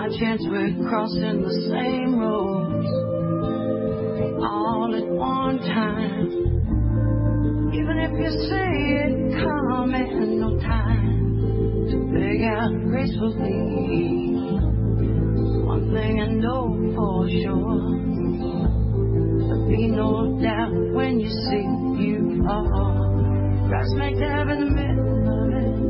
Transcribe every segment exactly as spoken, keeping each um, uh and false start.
by chance we're crossing the same roads all at one time. Even if you say it coming, no time to beg out gracefully. One thing I know for sure, there'll be no doubt when you see you are right smack dab in the middle of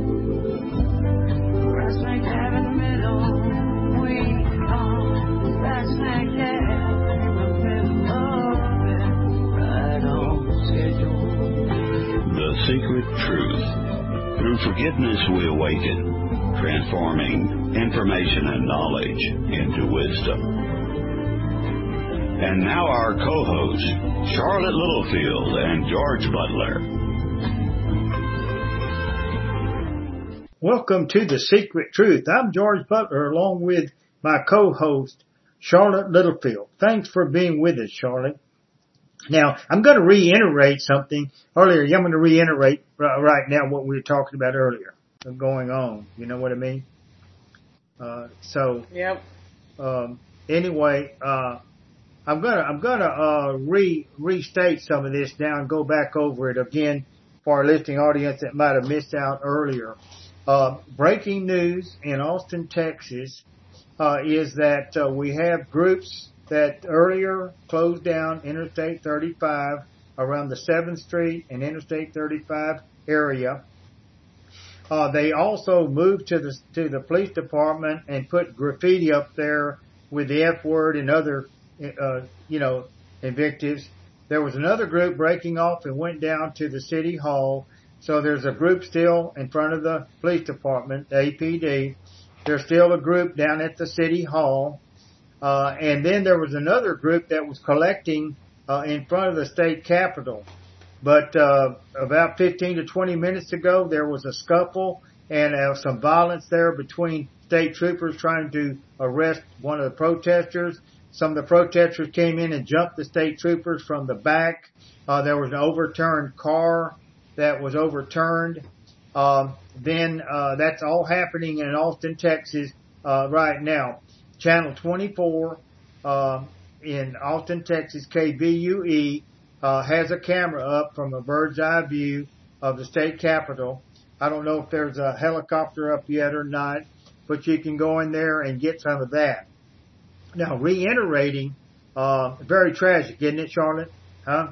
it. Right smack dab in the middle. We are right smack dab in the middle of it. Right on schedule. The Secret Truth. Through forgiveness we awaken, transforming information and knowledge into wisdom. And now our co-hosts, Charlotte Littlefield and George Butler. Welcome to The Secret Truth. I'm George Butler along with my co-host, Charlotte Littlefield. Thanks for being with us, Charlotte. Now, I'm going to reiterate something earlier. I'm going to reiterate right now what we were talking about earlier going on. You know what I mean? Uh, so, yep. Um, anyway, uh, I'm gonna, I'm gonna, uh, re, restate some of this now and go back over it again for our listening audience that might have missed out earlier. Uh, breaking news in Austin, Texas, uh, is that, uh, we have groups that earlier closed down Interstate thirty-five around the seventh Street and Interstate thirty-five area. Uh, they also moved to the, to the police department and put graffiti up there with the F word and other, uh, you know, invectives. There was another group breaking off and went down to the city hall. So there's a group still in front of the police department, the A P D. There's still a group down at the city hall. Uh, and then there was another group that was collecting, uh, in front of the state capitol. But, uh, about fifteen to twenty minutes ago, there was a scuffle and uh, some violence there between state troopers trying to arrest one of the protesters. Some of the protesters came in and jumped the state troopers from the back. Uh, there was an overturned car that was overturned. Um, then, uh, that's all happening in Austin, Texas, uh, right now. Channel twenty-four, uh, in Austin, Texas, K V U E, uh, has a camera up from a bird's eye view of the state capitol. I don't know if there's a helicopter up yet or not, but you can go in there and get some of that. Now, reiterating, uh, very tragic, isn't it, Charlotte? Huh?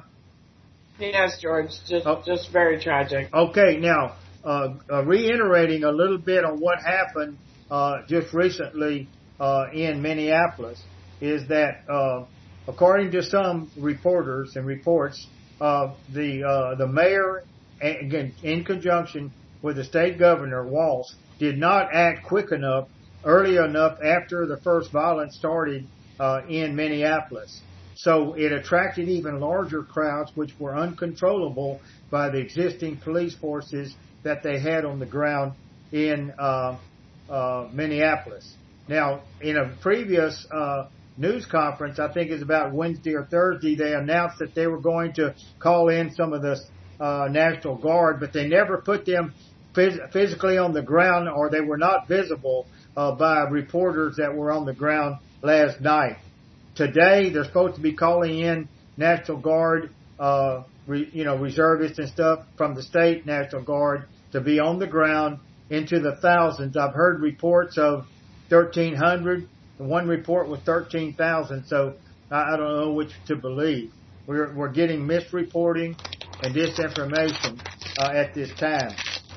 Yes, George, just, oh. just very tragic. Okay, now, uh, uh, reiterating a little bit on what happened, uh, just recently, uh, in Minneapolis is that, uh, according to some reporters and reports, uh, the, uh, the mayor, again, in conjunction with the state governor, Walz, did not act quick enough, early enough after the first violence started, uh, in Minneapolis. So it attracted even larger crowds, which were uncontrollable by the existing police forces that they had on the ground in, uh, uh, Minneapolis. Now, in a previous, uh, news conference, I think it was about Wednesday or Thursday, they announced that they were going to call in some of the, uh, National Guard, but they never put them phys- physically on the ground, or they were not visible, uh, by reporters that were on the ground last night. Today, they're supposed to be calling in National Guard, uh, re, you know, reservists and stuff from the state National Guard to be on the ground into the thousands. I've heard reports of thirteen hundred. One report was thirteen thousand. So I, I don't know which to believe. We're, we're getting misreporting and disinformation, uh, at this time.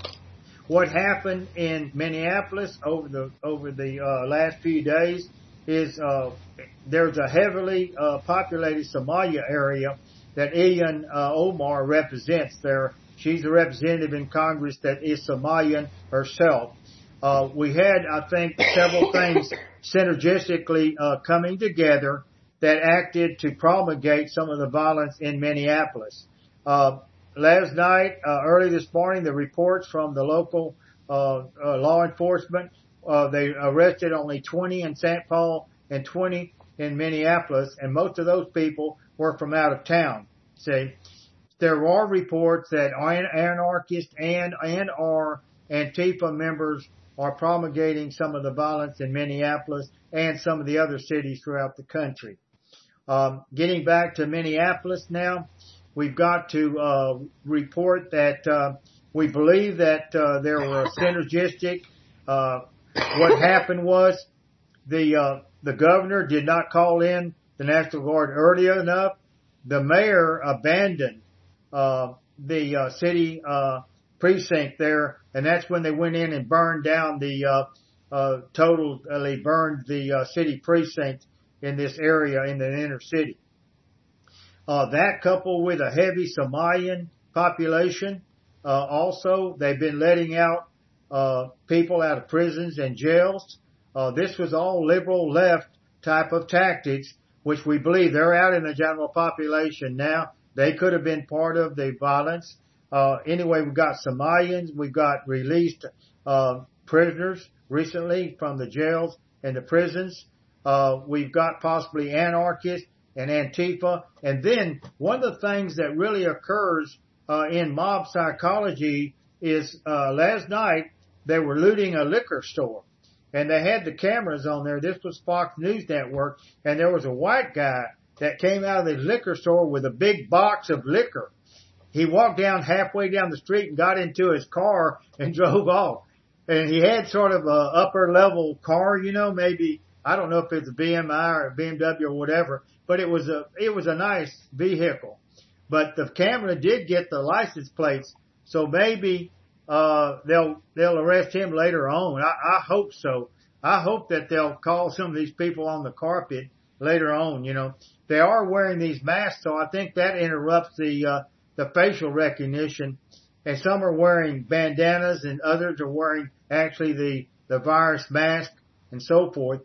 What happened in Minneapolis over the, over the, uh, last few days is, uh, there's a heavily, uh, populated Somalia area that Ilhan, uh, Omar represents there. She's a representative in Congress that is Somalian herself. Uh, we had, I think, several things synergistically, uh, coming together that acted to promulgate some of the violence in Minneapolis. Uh, last night, uh, early this morning, the reports from the local, uh, uh law enforcement, uh, they arrested only twenty in Saint Paul and twenty in Minneapolis, and most of those people were from out of town. See, there are reports that anarchists and, and are Antifa members are promulgating some of the violence in Minneapolis and some of the other cities throughout the country. Um, getting back to Minneapolis now, we've got to uh, report that uh, we believe that uh, there were synergistic. Uh, what happened was the uh, the governor did not call in the National Guard early enough. The mayor abandoned uh, the uh, city uh, precinct there, and that's when they went in and burned down the uh, uh, totally burned the uh, city precinct in this area in the inner city. Uh, that coupled with a heavy Somalian population, uh, also they've been letting out uh, people out of prisons and jails. Uh, this was all liberal left type of tactics, which we believe they're out in the general population now. They could have been part of the violence. Uh, anyway, we've got Somalians. We've got released, uh, prisoners recently from the jails and the prisons. Uh, we've got possibly anarchists and Antifa. And then one of the things that really occurs, uh, in mob psychology is, uh, last night they were looting a liquor store. And they had the cameras on there. This was Fox News Network. And there was a white guy that came out of the liquor store with a big box of liquor. He walked down halfway down the street and got into his car and drove off. And he had sort of a upper level car, you know, maybe, I don't know if it's a B M I or a B M W or whatever, but it was a, it was a nice vehicle. But the camera did get the license plates. So maybe Uh, they'll, they'll arrest him later on. I, I hope so. I hope that they'll call some of these people on the carpet later on, you know. They are wearing these masks, so I think that interrupts the, uh, the facial recognition. And some are wearing bandanas and others are wearing actually the, the virus mask and so forth.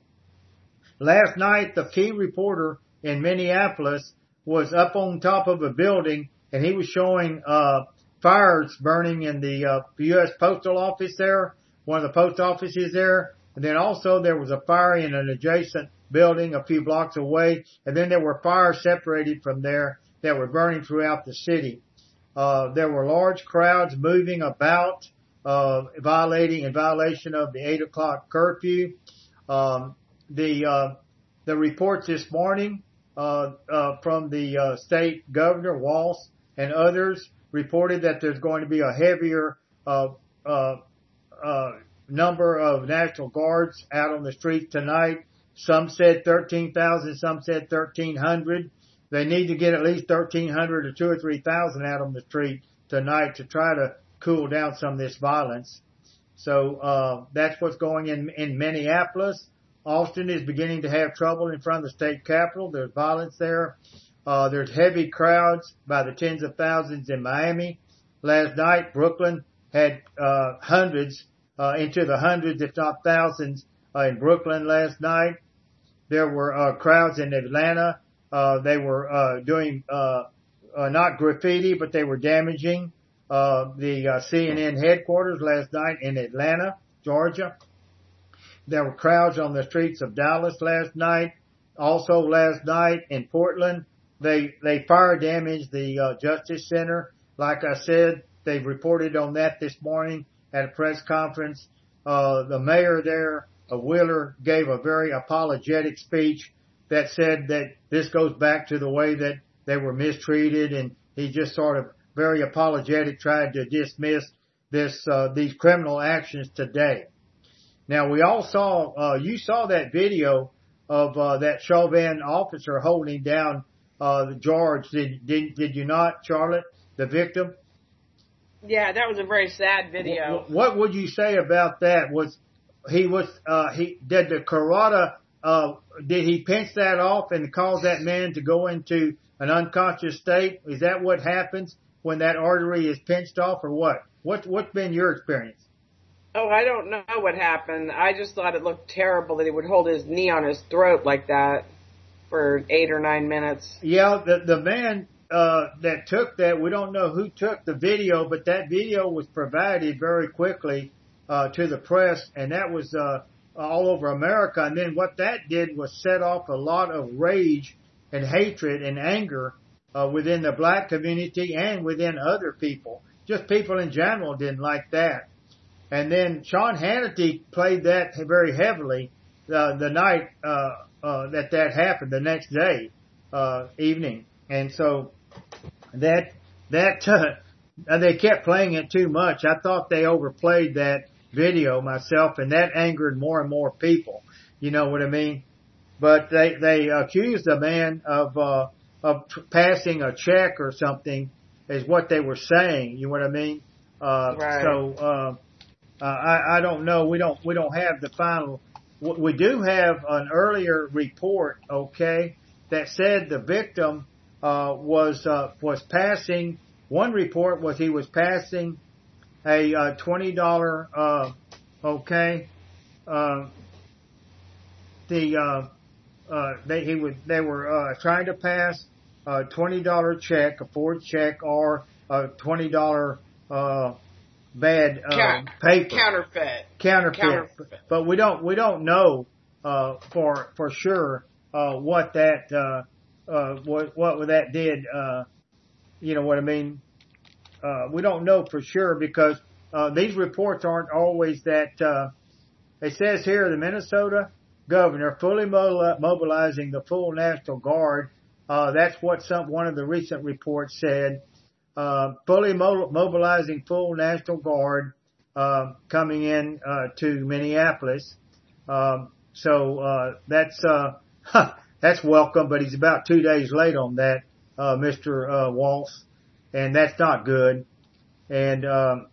Last night, the key reporter in Minneapolis was up on top of a building and he was showing, uh, fires burning in the uh, U S Postal Office there, one of the post offices there. And then also there was a fire in an adjacent building a few blocks away. And then there were fires separated from there that were burning throughout the city. Uh, there were large crowds moving about, uh, violating, in violation of the eight o'clock curfew. Um, the, uh, the reports this morning, uh, uh, from the, uh, state governor, Walz, and others, reported that there's going to be a heavier uh, uh, uh, number of National Guards out on the streets tonight. Some said thirteen thousand, some said thirteen hundred. They need to get at least thirteen hundred or two or three thousand out on the street tonight to try to cool down some of this violence. So uh, that's what's going in in Minneapolis. Austin is beginning to have trouble in front of the state capitol. There's violence there. Uh, there's heavy crowds by the tens of thousands in Miami. Last night, Brooklyn had, uh, hundreds, uh, into the hundreds, if not thousands, uh, in Brooklyn last night. There were, uh, crowds in Atlanta. Uh, they were, uh, doing, uh, uh, not graffiti, but they were damaging, uh, the, uh, C N N headquarters last night in Atlanta, Georgia. There were crowds on the streets of Dallas last night. Also last night in Portland, They, they fire damaged the, uh, Justice Center. Like I said, they've reported on that this morning at a press conference. Uh, the mayor there, uh, Wheeler, gave a very apologetic speech that said that this goes back to the way that they were mistreated, and he just sort of very apologetic tried to dismiss this, uh, these criminal actions today. Now we all saw, uh, you saw that video of, uh, that Chauvin officer holding down Uh, George, did, did, did you not, Charlotte, the victim? Yeah, that was a very sad video. What, what would you say about that? Was he was, uh, he, did the carotid, uh, did he pinch that off and cause that man to go into an unconscious state? Is that what happens when that artery is pinched off or what? What, what's been your experience? Oh, I don't know what happened. I just thought it looked terrible that he would hold his knee on his throat like that for eight or nine minutes. Yeah, the, the man, uh, that took that, we don't know who took the video, but that video was provided very quickly, uh, to the press, and that was, uh, all over America. And then what that did was set off a lot of rage and hatred and anger, uh, within the black community and within other people. Just people in general didn't like that. And then Sean Hannity played that very heavily uh, the night uh, uh, that that happened, the next day uh, evening. And so that that uh, they kept playing it too much. I thought they overplayed that video myself, and that angered more and more people. You know what I mean? But they they accused the man of uh, of passing a check or something, is what they were saying. You know what I mean? Uh, right. So. Uh, Uh, I, I don't know. We don't, we don't have the final, we do have an earlier report, okay, that said the victim, uh, was, uh, was passing, one report was he was passing a, uh, twenty dollars, uh, okay, uh, the, uh, uh, they, he would, they were, uh, trying to pass a twenty dollars check, a forged check, or a twenty dollars, uh, bad uh, Count, paper, counterfeit, counterfeit. counterfeit. But we don't we don't know uh, for for sure uh, what that uh, uh, what what that did. Uh, you know what I mean? Uh, we don't know for sure because uh, these reports aren't always that. Uh, it says here the Minnesota governor fully mobilizing the full National Guard. Uh, that's what some one of the recent reports said. Uh, fully mo- mobilizing full National Guard, uh, coming in, uh, to Minneapolis. Um, so, uh, that's, uh, huh, that's welcome, but he's about two days late on that, uh, Mister Uh, Waltz, and that's not good. And, um,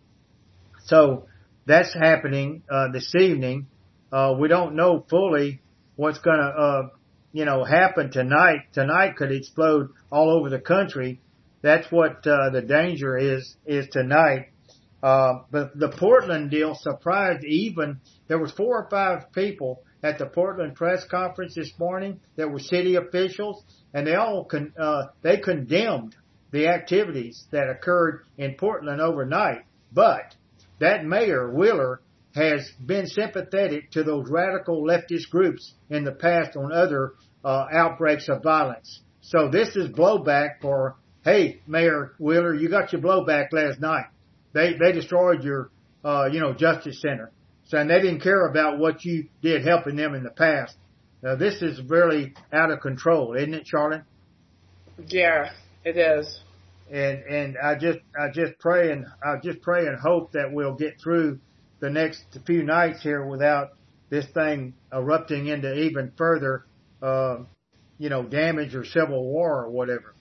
so that's happening, uh, this evening. Uh, we don't know fully what's gonna, uh, you know, happen tonight. Tonight could explode all over the country. That's what uh, the danger is is tonight. Uh, but the Portland deal surprised even. There was four or five people at the Portland press conference this morning that were city officials, and they all con- uh, they condemned the activities that occurred in Portland overnight. But that mayor Wheeler has been sympathetic to those radical leftist groups in the past on other uh, outbreaks of violence. So this is blowback for. Hey, Mayor Wheeler, you got your blowback last night. They, they destroyed your, uh, you know, Justice Center. So, and they didn't care about what you did helping them in the past. Now, this is really out of control, isn't it, Charlotte? Yeah, it is. And, and I just, I just pray and, I just pray and hope that we'll get through the next few nights here without this thing erupting into even further, uh, you know, damage or civil war or whatever.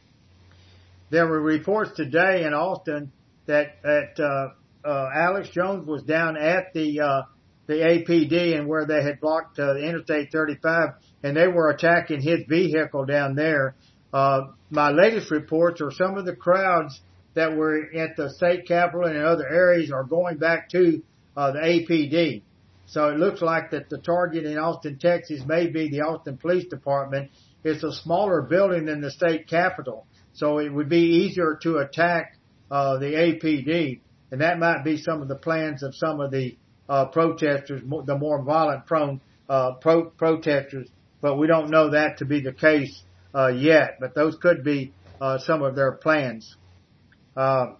There were reports today in Austin that that uh, uh, Alex Jones was down at the uh, the A P D and where they had blocked uh, the Interstate thirty-five, and they were attacking his vehicle down there. Uh, my latest reports are some of the crowds that were at the state capitol and in other areas are going back to uh, the A P D. So it looks like that the target in Austin, Texas, may be the Austin Police Department. It's a smaller building than the state capitol. So it would be easier to attack uh, the A P D, and that might be some of the plans of some of the uh, protesters, the more violent-prone uh, pro- protesters. But we don't know that to be the case uh, yet. But those could be uh, some of their plans. Uh,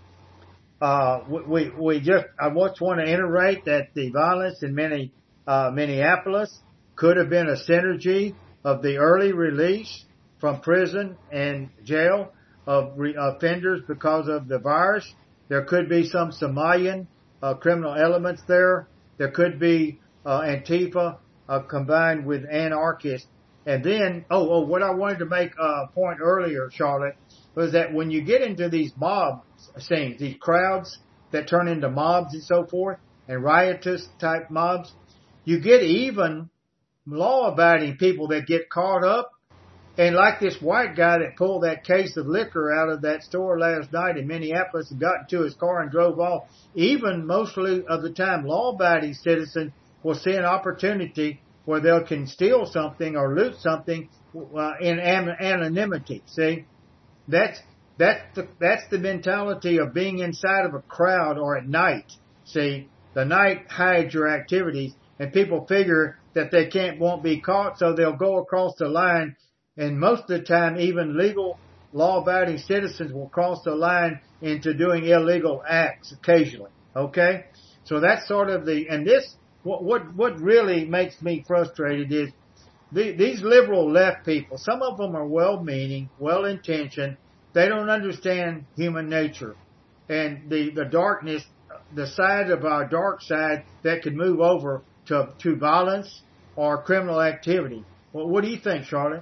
uh, we we just I just want to iterate that the violence in many uh, Minneapolis could have been a synergy of the early release from prison and jail of re- offenders because of the virus. There could be some Somalian uh, criminal elements there. There could be uh, Antifa uh, combined with anarchists. And then, oh, oh, what I wanted to make a point earlier, Charlotte, was that when you get into these mob scenes, these crowds that turn into mobs and so forth, and riotous type mobs, you get even law-abiding people that get caught up. And like this white guy that pulled that case of liquor out of that store last night in Minneapolis and got into his car and drove off, even mostly of the time law-abiding citizens will see an opportunity where they can steal something or loot something uh, in an- anonymity. See, that's that's the that's the mentality of being inside of a crowd or at night. See, the night hides your activities, and people figure that they can't won't be caught, so they'll go across the line. And most of the time, even legal, law-abiding citizens will cross the line into doing illegal acts occasionally. Okay? So that's sort of the, and this, what, what, what really makes me frustrated is the, these liberal left people, some of them are well-meaning, well-intentioned. They don't understand human nature and the, the darkness, the side of our dark side that could move over to, to violence or criminal activity. Well, what do you think, Charlotte?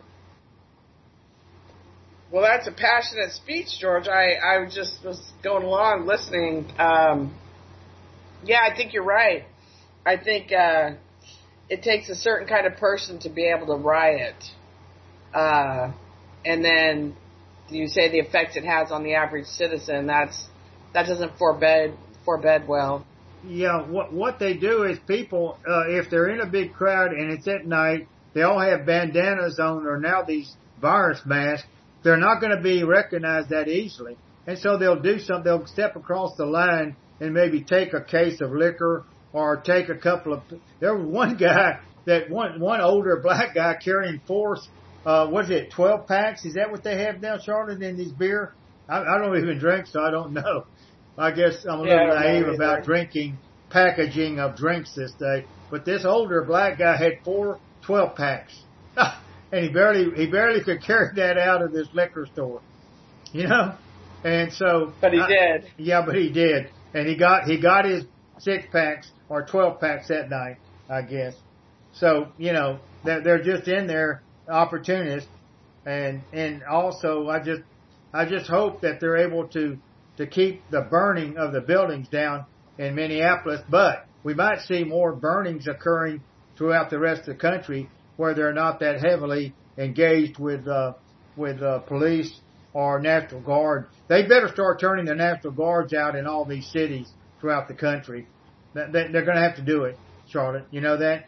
Well, that's a passionate speech, George. I, I just was going along listening. Um, yeah, I think you're right. I think uh, it takes a certain kind of person to be able to riot. Uh, and then you say the effect it has on the average citizen. That's that doesn't forbid forbid well. Yeah, what what they do is people, uh, if they're in a big crowd and it's at night, they all have bandanas on or now these virus masks. They're not going to be recognized that easily. And so they'll do something. They'll step across the line and maybe take a case of liquor or take a couple of, there was one guy that one, one older black guy carrying four, uh, what is it, twelve packs? Is that what they have now, Charlotte, in these beer? I, I don't even drink, so I don't know. I guess I'm a little yeah, naive about drinking packaging of drinks this day. But this older black guy had four twelve packs. And he barely, he barely could carry that out of this liquor store, you know? And so. But he I, did. Yeah, but he did. And he got, he got his six packs or twelve packs that night, I guess. So, you know, they're, they're just in there opportunists. And, and also I just, I just hope that they're able to, to keep the burning of the buildings down in Minneapolis, but we might see more burnings occurring throughout the rest of the country where they're not that heavily engaged with uh, with uh, police or National Guard. They better start turning the National Guards out in all these cities throughout the country. They're going to have to do it, Charlotte. You know that?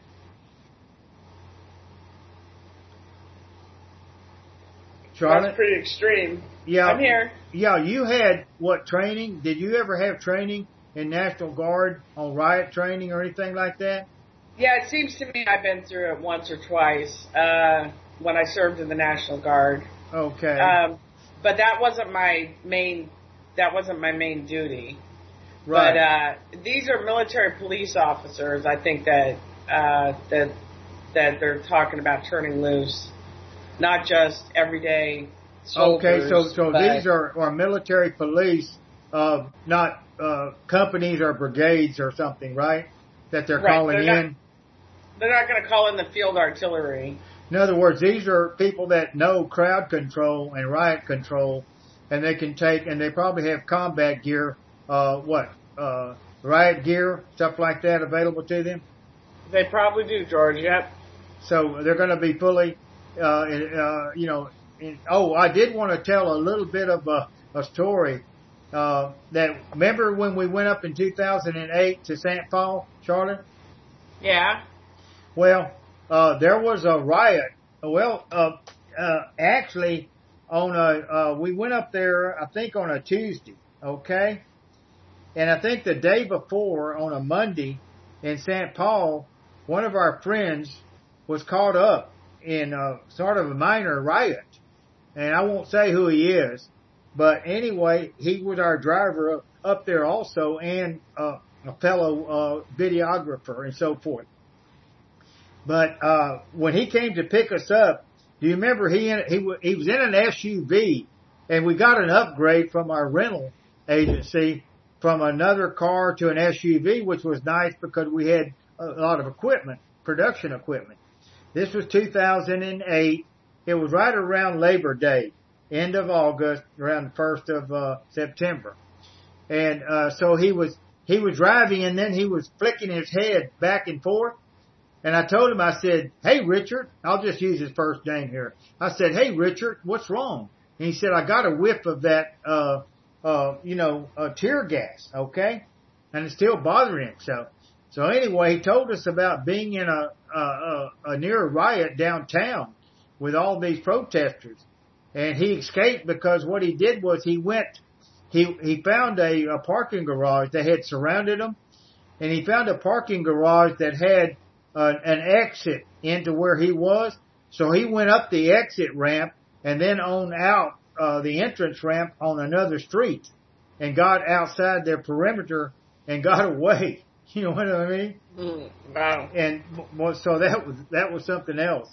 Charlotte? That's pretty extreme. Yeah. I'm here. Yeah, you had what training? Did you ever have training in National Guard on riot training or anything like that? Yeah, it seems to me I've been through it once or twice uh, when I served in the National Guard. Okay. Um, but that wasn't my main. That wasn't my main duty. Right. But uh, these are military police officers. I think that uh, that that they're talking about turning loose, not just everyday soldiers. Okay, so so but, these are, are military police, uh, not uh, companies or brigades or something, right? That they're right, calling they're in. Not, they're not going to call in the field artillery. In other words, these are people that know crowd control and riot control, and they can take, and they probably have combat gear, uh, what, uh, riot gear, stuff like that available to them. They probably do, George. Yep. So they're going to be fully, uh, uh, you know. In, oh, I did want to tell a little bit of a, a story. Uh, that remember when we went up in two thousand eight to Saint Paul, Charlotte? Yeah. Well, uh, there was a riot. Well, uh, uh, actually on a, uh, we went up there, I think on a Tuesday, okay? And I think the day before on a Monday in Saint Paul, one of our friends was caught up in a sort of a minor riot. And I won't say who he is. But anyway, he was our driver up there also, and uh, a fellow uh, videographer and so forth. But uh, when he came to pick us up, do you remember he in, he he was in an S U V, and we got an upgrade from our rental agency from another car to an S U V, which was nice because we had a lot of equipment, production equipment. This was two thousand eight. It was right around Labor Day. End of August, around the first of uh, September, and uh, so he was he was driving, and then he was flicking his head back and forth. And I told him, I said, "Hey, Richard," I'll just use his first name here. I said, "Hey, Richard, what's wrong?" And he said, "I got a whiff of that, uh, uh, you know, uh, tear gas, okay, and it's still bothering him." So, so anyway, he told us about being in a a, a, a near riot downtown with all these protesters. And he escaped because what he did was he went, he, he found a, a parking garage that had surrounded him, and he found a parking garage that had uh, an exit into where he was. So he went up the exit ramp and then on out, uh, the entrance ramp on another street and got outside their perimeter and got away. You know what I mean? Mm, wow. And so that was that was something else.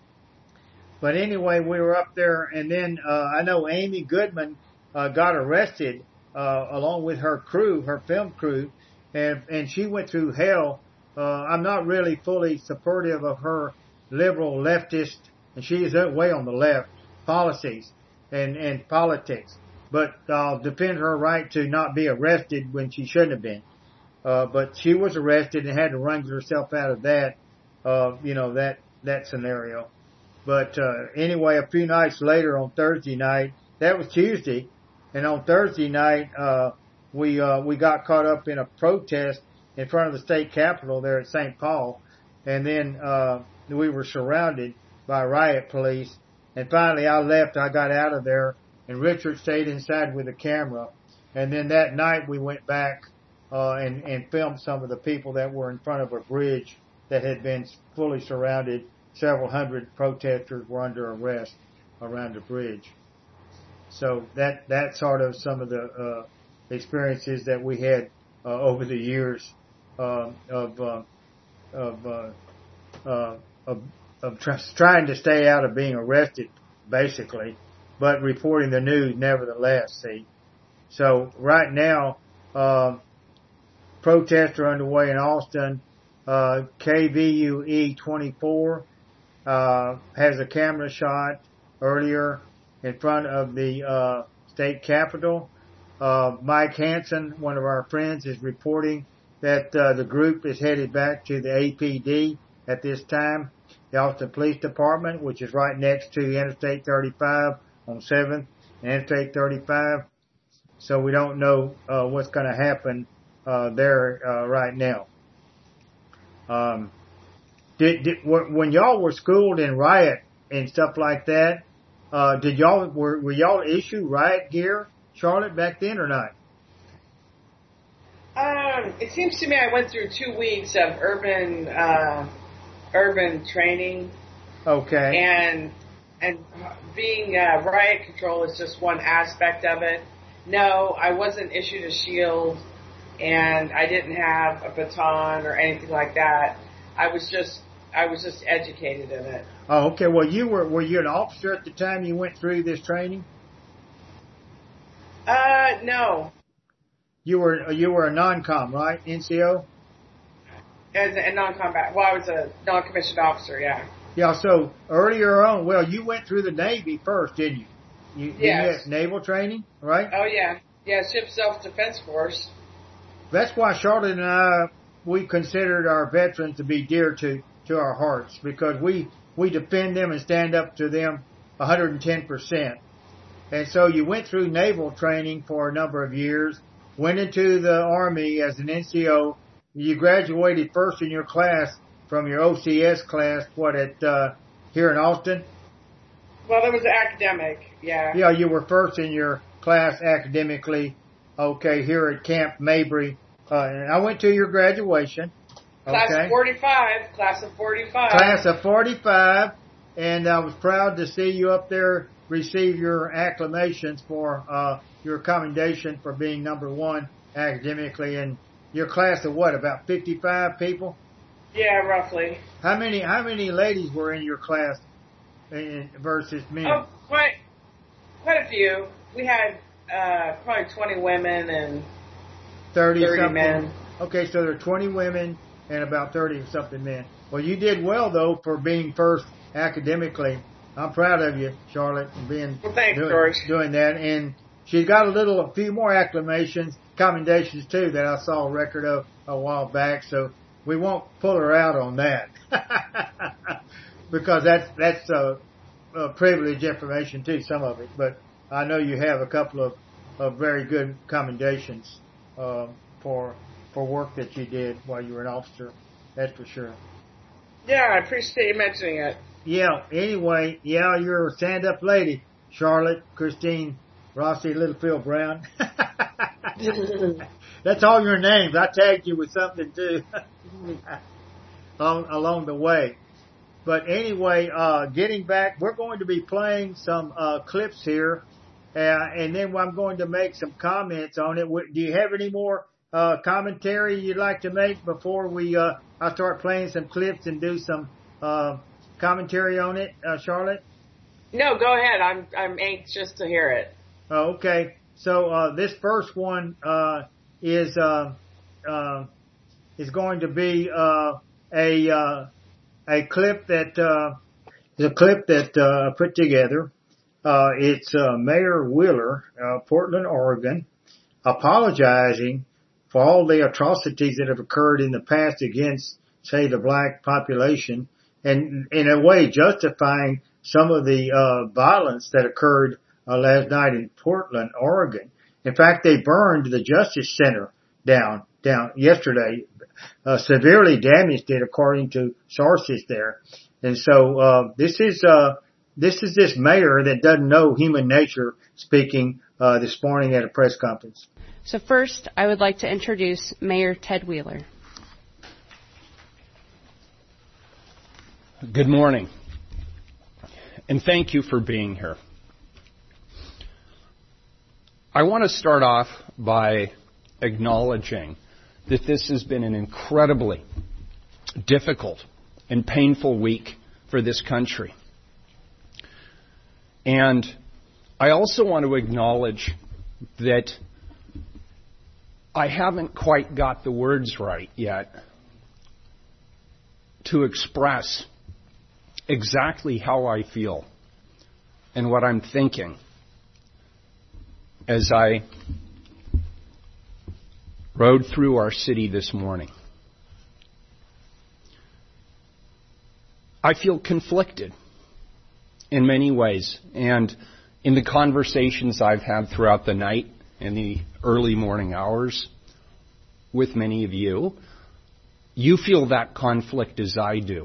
But anyway, we were up there, and then uh, I know Amy Goodman uh, got arrested uh, along with her crew, her film crew, and and she went through hell. Uh, I'm not really fully supportive of her liberal leftist, and she is way on the left policies and and politics. But I'll defend her right to not be arrested when she shouldn't have been. Uh, but she was arrested and had to wrangle herself out of that, uh, you know, that that scenario. But uh, anyway, a few nights later on Thursday night, that was Tuesday, and on Thursday night, uh, we uh, we got caught up in a protest in front of the state capitol there at Saint Paul, and then uh, we were surrounded by riot police. And finally, I left. I got out of there, and Richard stayed inside with a camera. And then that night, we went back uh, and and filmed some of the people that were in front of a bridge that had been fully surrounded. Several hundred protesters were under arrest around the bridge. So that that's sort of some of the uh, experiences that we had uh, over the years uh, of uh, of uh, uh, of, of try, trying to stay out of being arrested, basically, but reporting the news nevertheless. See, so right now, uh, protests are underway in Austin. Uh, K V U E twenty-four. Uh, has a camera shot earlier in front of the uh, state capitol. Uh, Mike Hansen, one of our friends, is reporting that uh, the group is headed back to the A P D at this time, the Austin Police Department, which is right next to Interstate thirty-five on seventh and Interstate thirty-five. So we don't know uh, what's going to happen uh, there uh, right now. Um, Did, did when y'all were schooled in riot and stuff like that, uh, did y'all were, were y'all issue riot gear, Charlotte, back then or not? Um, it seems to me I went through two weeks of urban uh, urban training. Okay. And and being uh, riot control is just one aspect of it. No, I wasn't issued a shield, and I didn't have a baton or anything like that. I was just I was just educated in it. Oh, okay. Well, you were were you an officer at the time you went through this training? Uh, no. You were you were a non-com, right? N C O? As a non-combat. Well, I was a non-commissioned officer. Yeah. Yeah. So earlier on, well, you went through the Navy first, didn't you? You, yes. You had naval training, right? Oh yeah, yeah. Ship Self-Defense Force. That's why Charlotte and I, we considered our veterans to be dear to, to our hearts, because we, we defend them and stand up to them one hundred ten percent. And so you went through naval training for a number of years, went into the Army as an N C O. You graduated first in your class from your O C S class, what, at, uh, here in Austin? Well, that was academic, yeah. Yeah, you were first in your class academically, okay, here at Camp Mabry. Uh, and I went to your graduation. Class okay. of forty-five, class of forty-five. Class of forty-five, and I was proud to see you up there receive your acclamations for uh, your commendation for being number one academically. And your class of what, about fifty-five people? Yeah, roughly. How many How many ladies were in your class in, versus men? Oh, quite, quite a few. We had uh, probably twenty women and thirty, thirty something men. Okay, so there are twenty women and about thirty something men. Well, you did well though for being first academically. I'm proud of you, Charlotte, for being well, thanks, doing, George. doing that. And she's got a little, a few more acclamations, commendations too, that I saw a record of a while back. So we won't pull her out on that because that's that's uh, uh, privileged information too, some of it. But I know you have a couple of, of very good commendations uh, for for work that you did while you were an officer. That's for sure. Yeah, I appreciate you mentioning it. Yeah, anyway, yeah, you're a stand-up lady, Charlotte, Christine, Rossi, Littlefield Brown. That's all your names. I tagged you with something, too, along, along the way. But anyway, uh, getting back, we're going to be playing some uh, clips here, uh, and then I'm going to make some comments on it. Do you have any more uh, commentary you'd like to make before we uh, I start playing some clips and do some uh, commentary on it, uh, Charlotte? No, go ahead. I'm I'm anxious to hear it. Oh, okay. So uh, this first one uh, is uh, uh, is going to be uh, a uh, a clip that uh, is a clip that uh, I put together. Uh, it's uh, Mayor Wheeler, uh, Portland, Oregon, apologizing for all the atrocities that have occurred in the past against, say, the black population, and in a way justifying some of the uh, violence that occurred uh, last night in Portland, Oregon. In fact, they burned the Justice Center down down yesterday, uh, severely damaged it, according to sources there. And so uh, this is uh, this is this mayor that doesn't know human nature speaking uh, this morning at a press conference. So first, I would like to introduce Mayor Ted Wheeler. Good morning, and thank you for being here. I want to start off by acknowledging that this has been an incredibly difficult and painful week for this country. And I also want to acknowledge that I haven't quite got the words right yet to express exactly how I feel and what I'm thinking as I rode through our city this morning. I feel conflicted in many ways, and in the conversations I've had throughout the night and the early morning hours with many of you, you feel that conflict as I do.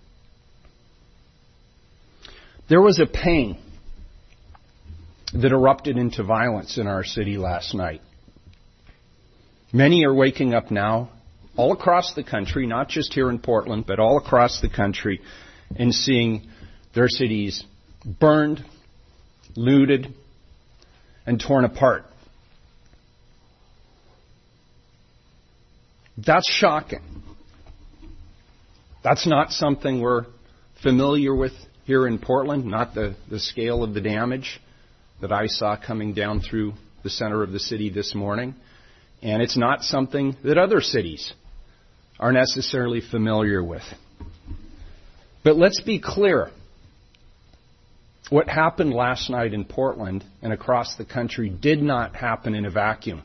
There was a pain that erupted into violence in our city last night. Many are waking up now, all across the country, not just here in Portland, but all across the country, and seeing their cities burned, looted, and torn apart. That's shocking. That's not something we're familiar with here in Portland, not the, the scale of the damage that I saw coming down through the center of the city this morning. And it's not something that other cities are necessarily familiar with. But let's be clear. What happened last night in Portland and across the country did not happen in a vacuum.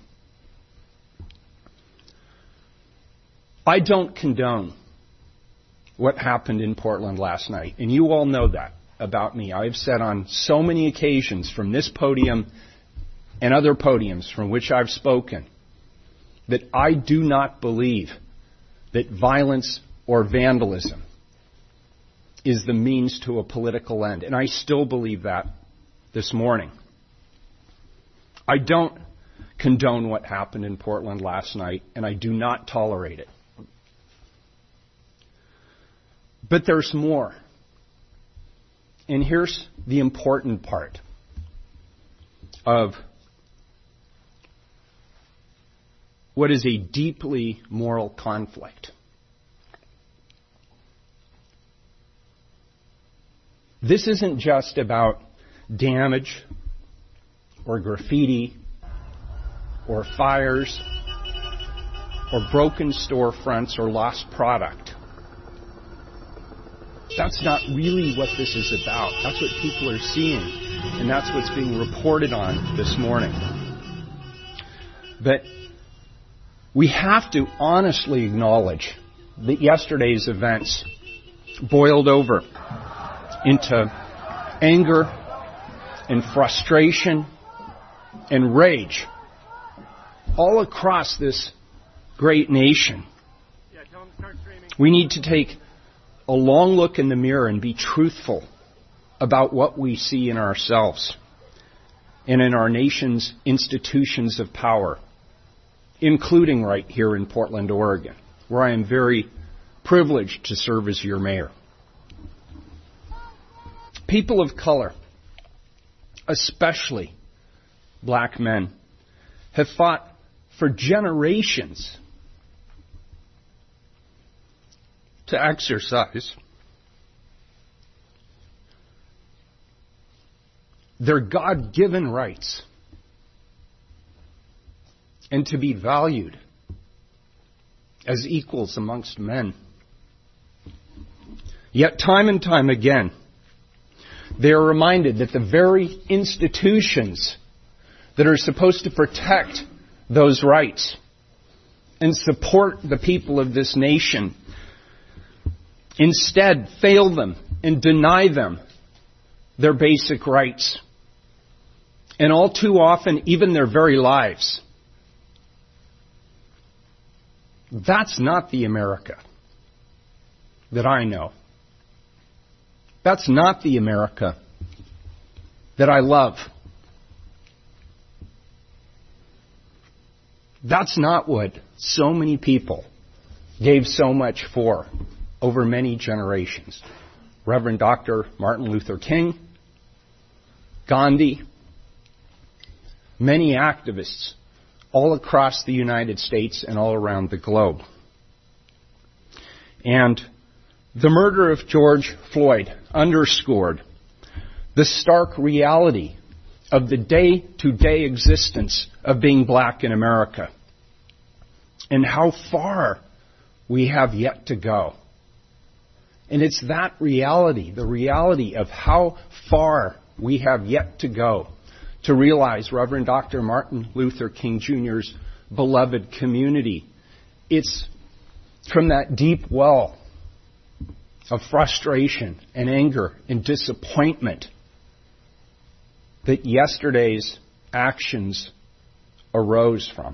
I don't condone what happened in Portland last night, and you all know that about me. I've said on so many occasions from this podium and other podiums from which I've spoken that I do not believe that violence or vandalism is the means to a political end. And I still believe that this morning. I don't condone what happened in Portland last night, and I do not tolerate it. But there's more. And here's the important part of what is a deeply moral conflict. This isn't just about damage or graffiti or fires or broken storefronts or lost product. That's not really what this is about. That's what people are seeing, and that's what's being reported on this morning. But we have to honestly acknowledge that yesterday's events boiled over into anger and frustration and rage all across this great nation. We need to take a long look in the mirror and be truthful about what we see in ourselves and in our nation's institutions of power, including right here in Portland, Oregon, where I am very privileged to serve as your mayor. People of color, especially black men, have fought for generations to exercise their God-given rights and to be valued as equals amongst men. Yet time and time again, they are reminded that the very institutions that are supposed to protect those rights and support the people of this nation instead fail them and deny them their basic rights. And all too often, even their very lives. That's not the America that I know. That's not the America that I love. That's not what so many people gave so much for over many generations. Reverend Doctor Martin Luther King, Gandhi, many activists all across the United States and all around the globe. And the murder of George Floyd underscored the stark reality of the day-to-day existence of being black in America and how far we have yet to go. And it's that reality, the reality of how far we have yet to go to realize Reverend Doctor Martin Luther King Junior's beloved community. It's from that deep well of frustration and anger and disappointment that yesterday's actions arose from.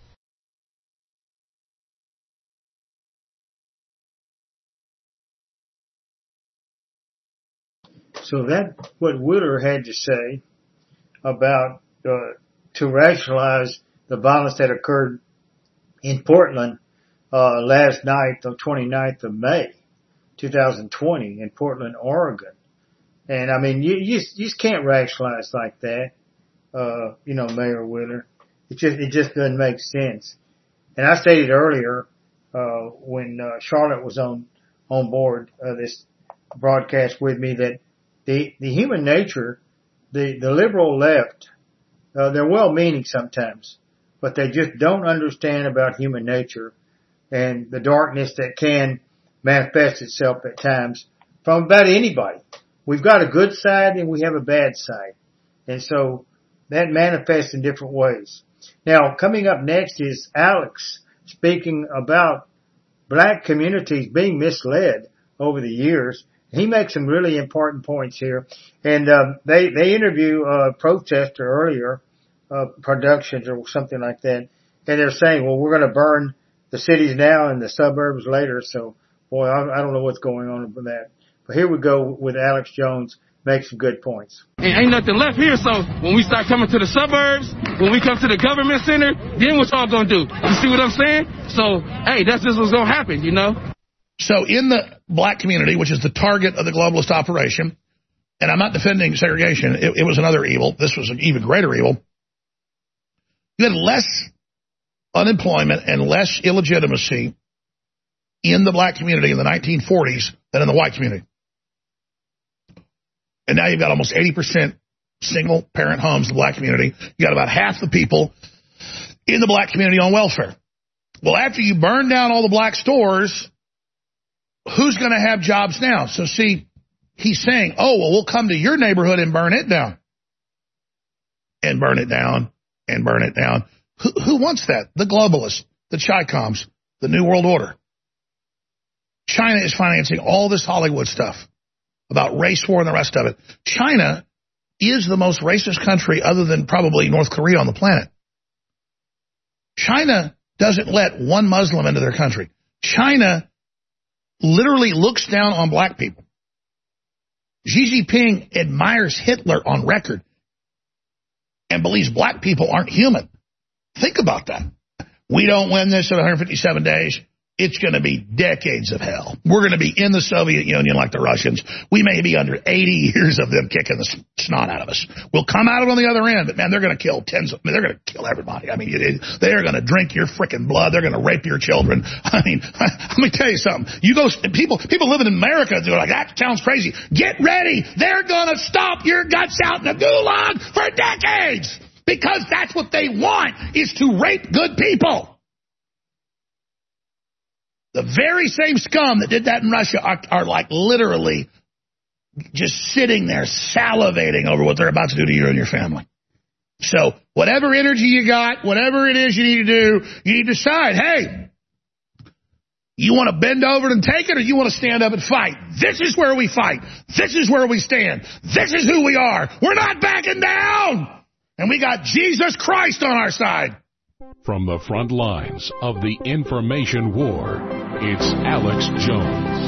So that's what Wheeler had to say about uh, to rationalize the violence that occurred in Portland uh, last night, the twenty-ninth of May, two thousand twenty, in Portland, Oregon. And I mean, you, you, you just can't rationalize like that, uh, you know, Mayor Wheeler. It just, it just doesn't make sense. And I stated earlier, uh, when, uh, Charlotte was on, on board, uh, this broadcast with me that the, the human nature, the, the liberal left, uh, they're well-meaning sometimes, but they just don't understand about human nature and the darkness that can manifest itself at times from about anybody. We've got a good side and we have a bad side. And so that manifests in different ways. Now, coming up next is Alex speaking about black communities being misled over the years. He makes some really important points here. And um, they, they interview a protester earlier, uh, Productions or something like that. And they're saying, well, we're going to burn the cities now and the suburbs later. So, boy, I, I don't know what's going on with that. But here we go with Alex Jones, make some good points. And ain't nothing left here, so when we start coming to the suburbs, when we come to the government center, then what y'all gonna do? You see what I'm saying? So, hey, that's just what's gonna happen, you know? So in the black community, which is the target of the globalist operation, and I'm not defending segregation, it, it was another evil. This was an even greater evil. You had less unemployment and less illegitimacy in the black community in the nineteen forties than in the white community. And now you've got almost eighty percent single parent homes in the black community. You got about half the people in the black community on welfare. Well, after you burn down all the black stores, who's going to have jobs now? So see, he's saying, oh, well, we'll come to your neighborhood and burn it down. And burn it down and burn it down. Who, who wants that? The globalists, the Chi-Coms, the New World Order. China is financing all this Hollywood stuff about race war and the rest of it. China is the most racist country other than probably North Korea on the planet. China doesn't let one Muslim into their country. China literally looks down on black people. Xi Jinping admires Hitler on record and believes black people aren't human. Think about that. We don't win this in one hundred fifty-seven days. it's going to be decades of hell. We're going to be in the Soviet Union like the Russians. We may be under eighty years of them kicking the snot out of us. We'll come out of it on the other end, but man, they're going to kill tens of, I mean, they're going to kill everybody. I mean, it, they're going to drink your freaking blood. They're going to rape your children. I mean, let me tell you something. You go, people, people living in America, they're like, that sounds crazy. Get ready. They're going to stomp your guts out in a gulag for decades because that's what they want, is to rape good people. The very same scum that did that in Russia are, are like literally just sitting there salivating over what they're about to do to you and your family. So whatever energy you got, whatever it is you need to do, you need to decide, hey, you want to bend over and take it, or you want to stand up and fight? This is where we fight. This is where we stand. This is who we are. We're not backing down. And we got Jesus Christ on our side. From the front lines of the information war, it's Alex Jones.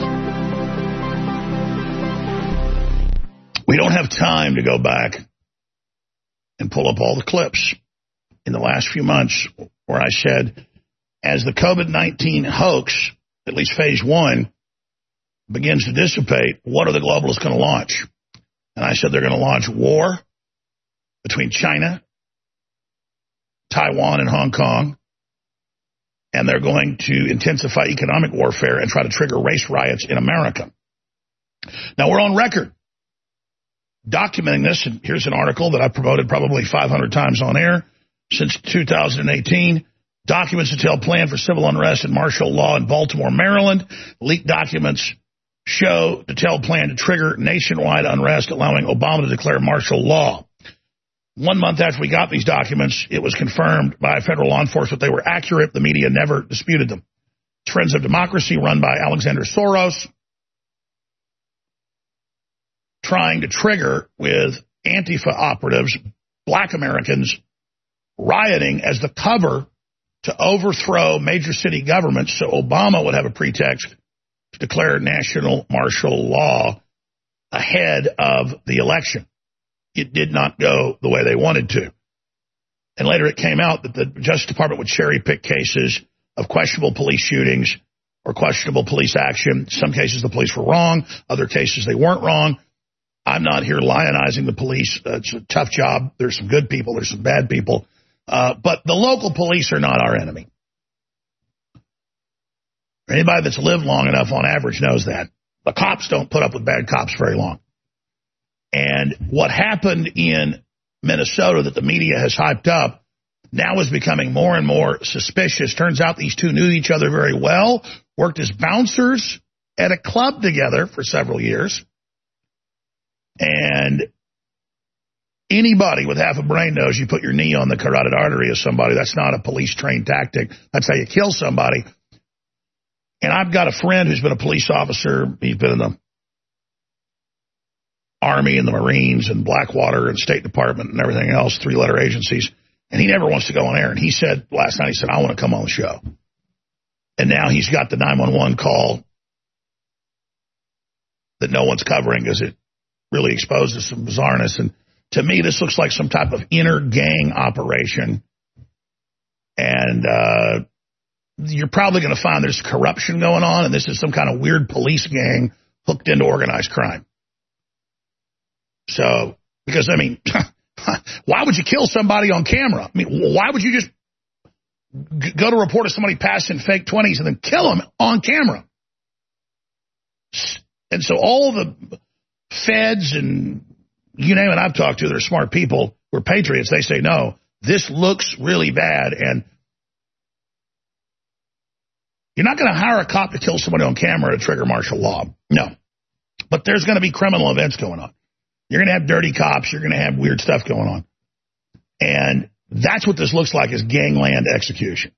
We don't have time to go back and pull up all the clips in the last few months where I said, as the COVID nineteen hoax, at least phase one, begins to dissipate, what are the globalists going to launch? And I said they're going to launch war between China, Taiwan, and Hong Kong, and they're going to intensify economic warfare and try to trigger race riots in America. Now, we're on record documenting this, and here's an article that I've promoted probably five hundred times on air since two thousand eighteen. Documents detail plan for civil unrest and martial law in Baltimore, Maryland. Leaked documents show detailed plan to trigger nationwide unrest, allowing Obama to declare martial law. One month after we got these documents, it was confirmed by federal law enforcement they were accurate. The media never disputed them. Friends of Democracy, run by Alexander Soros, trying to trigger with Antifa operatives, black Americans rioting as the cover to overthrow major city governments so Obama would have a pretext to declare national martial law ahead of the election. It did not go the way they wanted to. And later it came out that the Justice Department would cherry-pick cases of questionable police shootings or questionable police action. Some cases the police were wrong. Other cases they weren't wrong. I'm not here lionizing the police. Uh, it's a tough job. There's some good people. There's some bad people. Uh, but the local police are not our enemy. Anybody that's lived long enough on average knows that. The cops don't put up with bad cops very long. And what happened in Minnesota that the media has hyped up now is becoming more and more suspicious. Turns out these two knew each other very well, worked as bouncers at a club together for several years. And anybody with half a brain knows you put your knee on the carotid artery of somebody. That's not a police-trained tactic. That's how you kill somebody. And I've got a friend who's been a police officer. He's been in the Army and the Marines and Blackwater and State Department and everything else, three-letter agencies. And he never wants to go on air. And he said last night, he said, I want to come on the show. And now he's got the nine one one call that no one's covering because it really exposes some bizarreness. And to me, this looks like some type of inner gang operation. And uh, you're probably going to find there's corruption going on, and this is some kind of weird police gang hooked into organized crime. So, because, I mean, why would you kill somebody on camera? I mean, why would you just g- go to report of somebody passing fake twenties and then kill them on camera? And so all the feds and you name it I've talked to, they're smart people who are patriots. They say, no, this looks really bad. And you're not going to hire a cop to kill somebody on camera to trigger martial law. No. But there's going to be criminal events going on. You're going to have dirty cops. You're going to have weird stuff going on. And that's what this looks like, is gangland execution.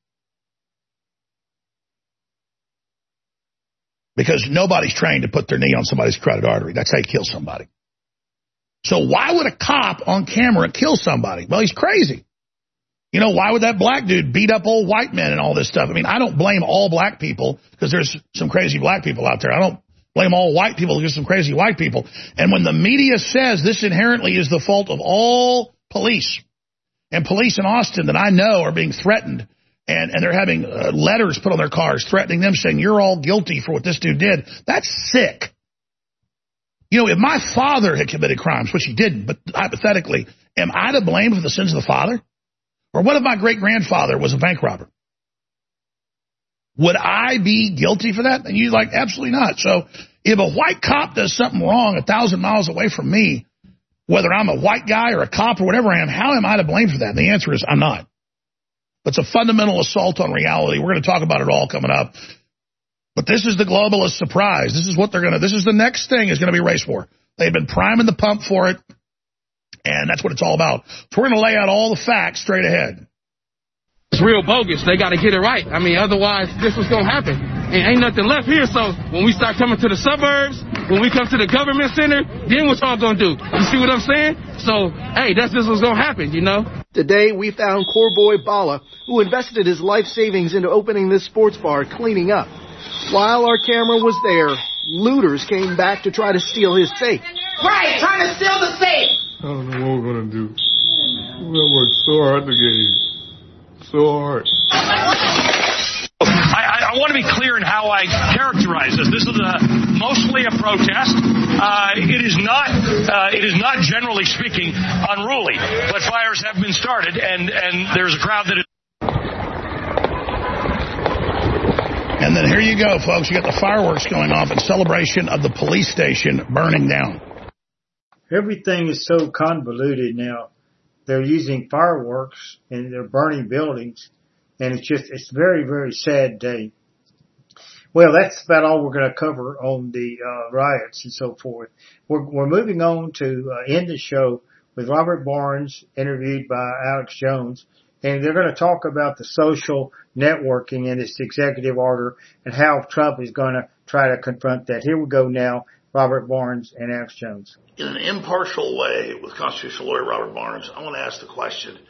Because nobody's trained to put their knee on somebody's carotid artery. That's how you kill somebody. So why would a cop on camera kill somebody? Well, he's crazy. You know, why would that black dude beat up old white men and all this stuff? I mean, I don't blame all black people because there's some crazy black people out there. I don't blame all white people because there's some crazy white people. And when the media says this inherently is the fault of all police, and police in Austin that I know are being threatened and, and they're having uh, letters put on their cars threatening them, saying, you're all guilty for what this dude did. That's sick. You know, if my father had committed crimes, which he didn't, but hypothetically, am I to blame for the sins of the father? Or what if my great-grandfather was a bank robber? Would I be guilty for that? And you're like, absolutely not. So if a white cop does something wrong a thousand miles away from me, whether I'm a white guy or a cop or whatever I am, how am I to blame for that? And the answer is I'm not. But it's a fundamental assault on reality. We're going to talk about it all coming up. But this is the globalist surprise. This is what they're going to, this is the next thing is going to be race war. They've been priming the pump for it, and that's what it's all about. So we're going to lay out all the facts straight ahead. It's real bogus. They got to get it right. I mean, otherwise, this was going to happen. And ain't nothing left here, so when we start coming to the suburbs, when we come to the government center, then what y'all going to do? You see what I'm saying? So, hey, that's just what's going to happen, you know? Today, we found Corboy Bala, who invested his life savings into opening this sports bar, cleaning up. While our camera was there, looters came back to try to steal his safe. Right, trying to steal the safe. I don't know what we're going to do. We're going to work so hard to get here. So hard. I, I want to be clear in how I characterize this. This is a, mostly a protest. Uh, it is not, uh, it is not generally speaking unruly, but fires have been started, and, and there's a crowd that is. And then here you go, folks. You got the fireworks going off in celebration of the police station burning down. Everything is so convoluted now. They're using fireworks and they're burning buildings, and it's just, it's a very, very sad day. Well, that's about all we're going to cover on the uh, riots and so forth. We're, we're moving on to uh, end the show with Robert Barnes, interviewed by Alex Jones, and they're going to talk about the social networking and this executive order and how Trump is going to try to confront that. Here we go now. Robert Barnes and Alex Jones. In an impartial way, with constitutional lawyer Robert Barnes, I want to ask the question,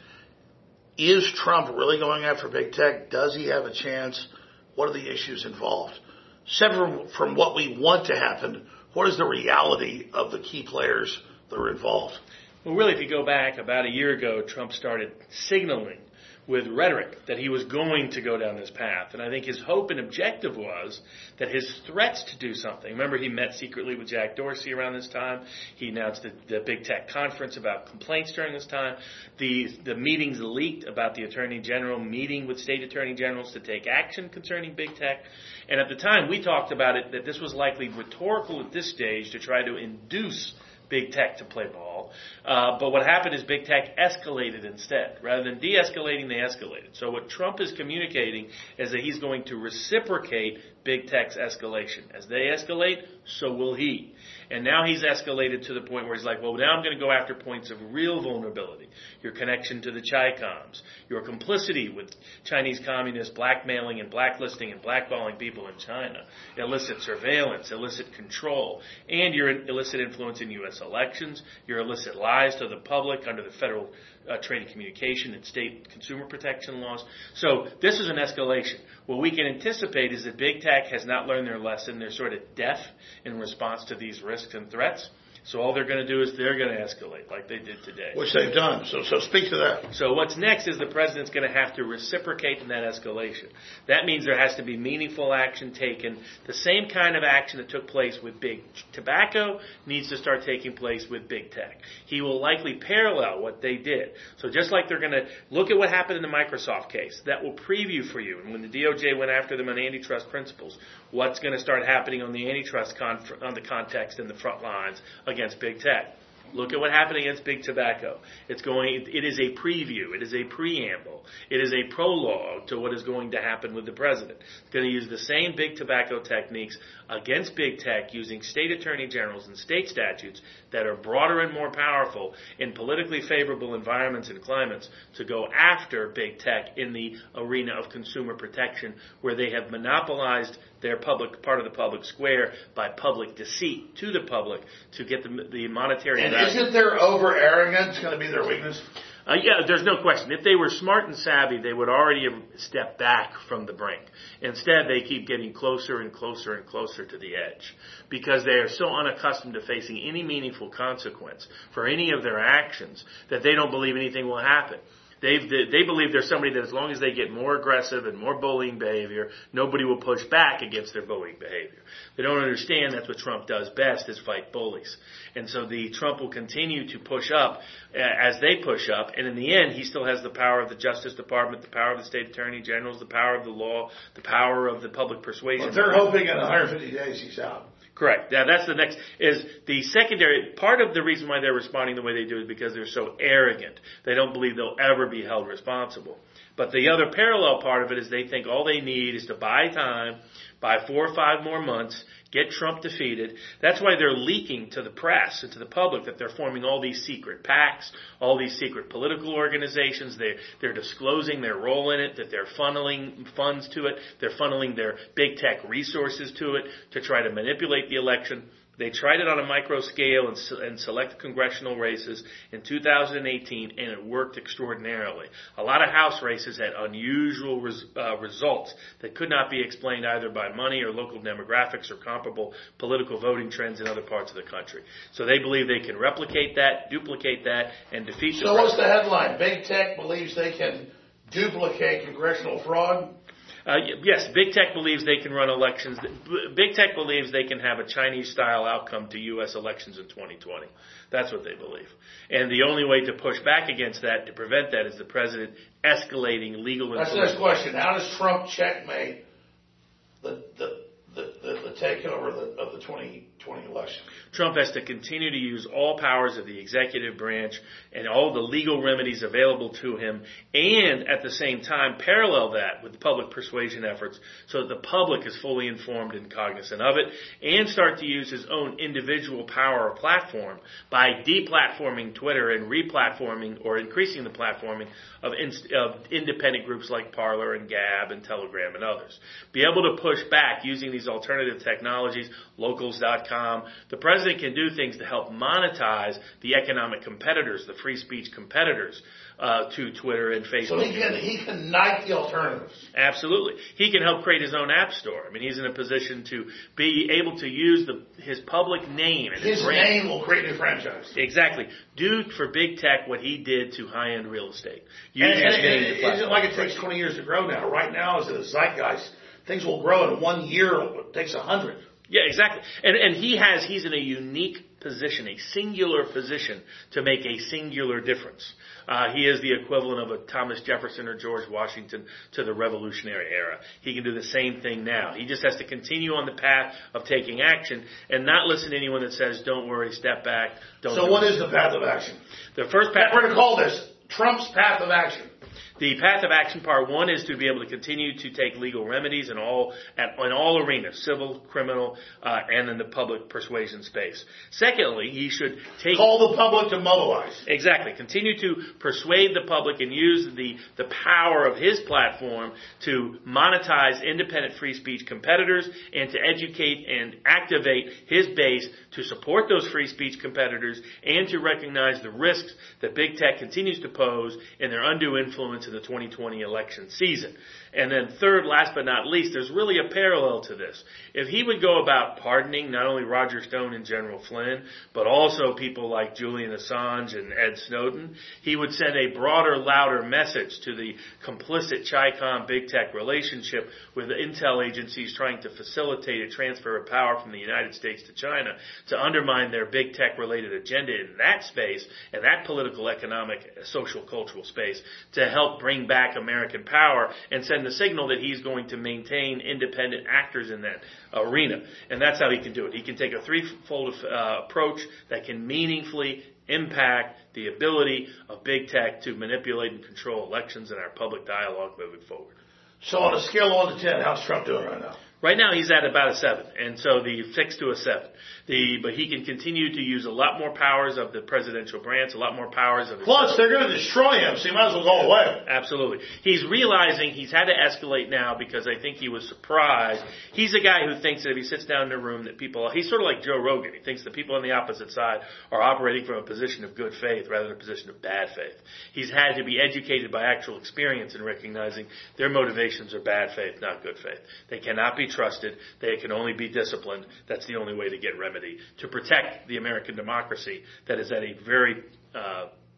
is Trump really going after big tech? Does he have a chance? What are the issues involved? Separate from what we want to happen, what is the reality of the key players that are involved? Well, really, if you go back about a year ago, Trump started signaling with rhetoric that he was going to go down this path. And I think his hope and objective was that his threats to do something. Remember, he met secretly with Jack Dorsey around this time. He announced the, the big tech conference about complaints during this time. The, the meetings leaked about the Attorney General meeting with state attorney generals to take action concerning big tech. And at the time, we talked about it, that this was likely rhetorical at this stage to try to induce big tech to play ball. Uh, but what happened is big tech escalated instead. Rather than de-escalating, they escalated. So what Trump is communicating is that he's going to reciprocate big tech's escalation. As they escalate, so will he. And now he's escalated to the point where he's like, well, now I'm going to go after points of real vulnerability. Your connection to the Chi-Coms, your complicity with Chinese communists blackmailing and blacklisting and blackballing people in China, illicit surveillance, illicit control, and your illicit influence in U S elections, your illicit lies to the public under the Federal uh, Trade and Communication and state consumer protection laws. So this is an escalation. What we can anticipate is that big tech has not learned their lesson. They're sort of deaf in response to these risks and threats. So all they're going to do is they're going to escalate like they did today. Which they've done. So so speak to that. So what's next is the president's going to have to reciprocate in that escalation. That means there has to be meaningful action taken. The same kind of action that took place with big tobacco needs to start taking place with big tech. He will likely parallel what they did. So just like they're going to look at what happened in the Microsoft case, that will preview for you. And when the D O J went after them on antitrust principles, what's going to start happening on the antitrust conf- on the context and the front lines against big tech. Look at what happened against big tobacco. It's going. It is a preview. It is a preamble. It is a prologue to what is going to happen with the president. It's going to use the same big tobacco techniques against big tech, using state attorney generals and state statutes that are broader and more powerful in politically favorable environments and climates to go after big tech in the arena of consumer protection, where they have monopolized their public part of the public square by public deceit to the public to get the, the monetary. And isn't their over arrogance going to be their weakness? Uh, yeah, there's no question. If they were smart and savvy, they would already have stepped back from the brink. Instead, they keep getting closer and closer and closer to the edge because they are so unaccustomed to facing any meaningful consequence for any of their actions that they don't believe anything will happen. They've, they believe there's somebody that as long as they get more aggressive and more bullying behavior, nobody will push back against their bullying behavior. They don't understand that's what Trump does best, is fight bullies. And so the Trump will continue to push up uh, as they push up, and in the end, he still has the power of the Justice Department, the power of the state attorney generals, the power of the law, the power of the public persuasion. But they're hoping in one hundred fifty days he's out. Correct. Now that's the next, is the secondary, part of the reason why they're responding the way they do is because they're so arrogant. They don't believe they'll ever be held responsible. But the other parallel part of it is they think all they need is to buy time, buy four or five more months, get Trump defeated. That's why they're leaking to the press and to the public that they're forming all these secret PACs, all these secret political organizations. They're, they're disclosing their role in it, that they're funneling funds to it. They're funneling their big tech resources to it to try to manipulate the election. They tried it on a micro scale in, in select congressional races in two thousand eighteen, and it worked extraordinarily. A lot of House races had unusual res, uh, results that could not be explained either by money or local demographics or comparable political voting trends in other parts of the country. So they believe they can replicate that, duplicate that, and defeat the So what's the headline? Big Tech believes they can duplicate congressional fraud? Uh, yes, Big Tech believes they can run elections. Big Tech believes they can have a Chinese-style outcome to U S elections in twenty twenty. That's what they believe. And the only way to push back against that, to prevent that, is the president escalating legal That's the next question. How does Trump checkmate the the the, the, the takeover of the, of the twenty twenty election? Trump has to continue to use all powers of the executive branch and all the legal remedies available to him, and at the same time parallel that with the public persuasion efforts so that the public is fully informed and cognizant of it, and start to use his own individual power or platform by deplatforming Twitter and replatforming or increasing the platforming of, inst- of independent groups like Parler and Gab and Telegram and others. Be able to push back using these alternative technologies, locals dot com. The president can do things to help monetize the economic competitors, the free speech competitors uh, to Twitter and Facebook. So he can he can knight the alternatives. Absolutely. He can help create his own app store. I mean, he's in a position to be able to use the, his public name. And his his name will create new franchise. Exactly. Do for big tech what he did to high-end real estate. Use And, his and, name and to it isn't like it takes twenty years to grow now. Right now, is it a zeitgeist? Things will grow in one year. It takes a hundred. Yeah, exactly. And and he has he's in a unique position, a singular position to make a singular difference. Uh, he is the equivalent of a Thomas Jefferson or George Washington to the Revolutionary era. He can do the same thing now. He just has to continue on the path of taking action and not listen to anyone that says, "Don't worry, step back." Don't. So, do what it. is the path of action? The first path. We're going to call this Trump's path of action. The path of action part one is to be able to continue to take legal remedies in all at, in all arenas, civil, criminal, uh, and in the public persuasion space. Secondly, he should take call the public to mobilize. Exactly. Continue to persuade the public and use the the power of his platform to monetize independent free speech competitors and to educate and activate his base to support those free speech competitors and to recognize the risks that big tech continues to pose in their undue influence in the twenty twenty election season. And then third, last but not least, there's really a parallel to this. If he would go about pardoning not only Roger Stone and General Flynn, but also people like Julian Assange and Ed Snowden, he would send a broader, louder message to the complicit Chi-Com big tech relationship with the intel agencies trying to facilitate a transfer of power from the United States to China to undermine their big tech related agenda in that space and that political, economic, social, cultural space to help bring back American power and send the signal that he's going to maintain independent actors in that arena. And that's how he can do it. He can take a threefold uh, approach that can meaningfully impact the ability of big tech to manipulate and control elections and our public dialogue moving forward. So on a scale of one to ten, how's Trump doing right now? Right now he's at about a seven, and so the fixed to a seven. The but he can continue to use a lot more powers of the presidential branch, a lot more powers of his Plus, they're going to destroy him, so he might as well go away. Absolutely. He's realizing he's had to escalate now because I think he was surprised. He's a guy who thinks that if he sits down in a room that people, he's sort of like Joe Rogan. He thinks that people on the opposite side are operating from a position of good faith rather than a position of bad faith. He's had to be educated by actual experience in recognizing their motivations are bad faith, not good faith. They cannot be trusted. They can only be disciplined. That's the only way to get remedy, to protect the American democracy that is at a very uh,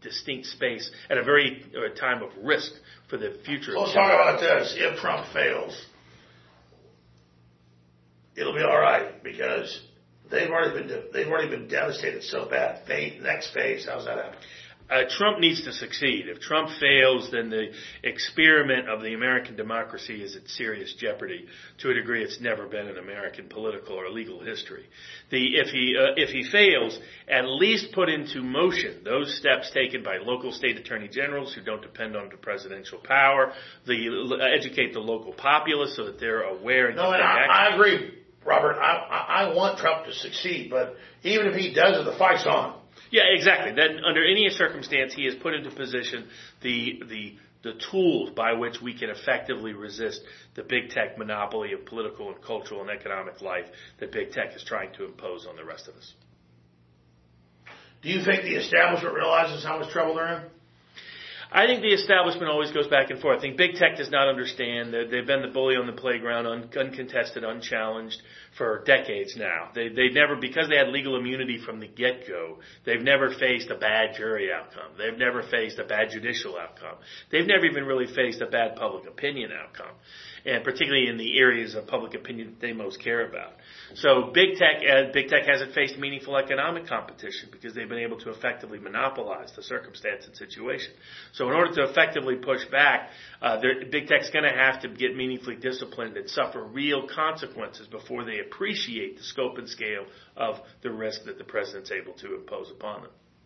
distinct space at a very uh, time of risk for the future. So let's talk about this. If Trump fails, it'll be all right because they've already been they've already been devastated so bad. Next phase, how's that happen? Uh, Trump needs to succeed. If Trump fails, then the experiment of the American democracy is at serious jeopardy to a degree it's never been in American political or legal history. The, if he uh, if he fails, at least put into motion those steps taken by local state attorney generals who don't depend on the presidential power, the uh, educate the local populace so that they're aware and no, and I, I agree, Robert. I, I, I want Trump to succeed, but even if he doesn't, the fight's on. Yeah, exactly. Then, under any circumstance, he has put into position the the the tools by which we can effectively resist the big tech monopoly of political and cultural and economic life that big tech is trying to impose on the rest of us. Do you think the establishment realizes how much trouble they're in? I think the establishment always goes back and forth. I think big tech does not understand that they've been the bully on the playground, un- uncontested, unchallenged for decades now. They, they've never, because they had legal immunity from the get-go, they've never faced a bad jury outcome. They've never faced a bad judicial outcome. They've never even really faced a bad public opinion outcome, and particularly in the areas of public opinion that they most care about. So big tech, uh, big tech hasn't faced meaningful economic competition because they've been able to effectively monopolize the circumstance and situation. So in order to effectively push back, uh, big tech's going to have to get meaningfully disciplined and suffer real consequences before they appreciate the scope and scale of the risk that the president's able to impose upon them.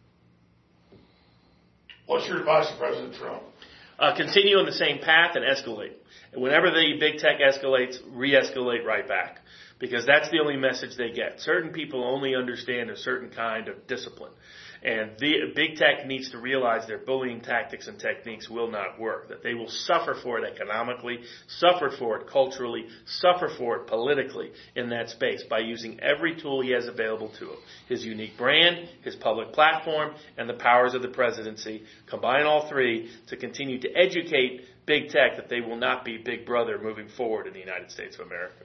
What's your advice to President Trump? Uh, continue on the same path and escalate. And whenever the big tech escalates, re-escalate right back. Because that's the only message they get. Certain people only understand a certain kind of discipline. And the big tech needs to realize their bullying tactics and techniques will not work, that they will suffer for it economically, suffer for it culturally, suffer for it politically in that space by using every tool he has available to him. His unique brand, his public platform, and the powers of the presidency. Combine all three to continue to educate big tech that they will not be Big Brother moving forward in the United States of America.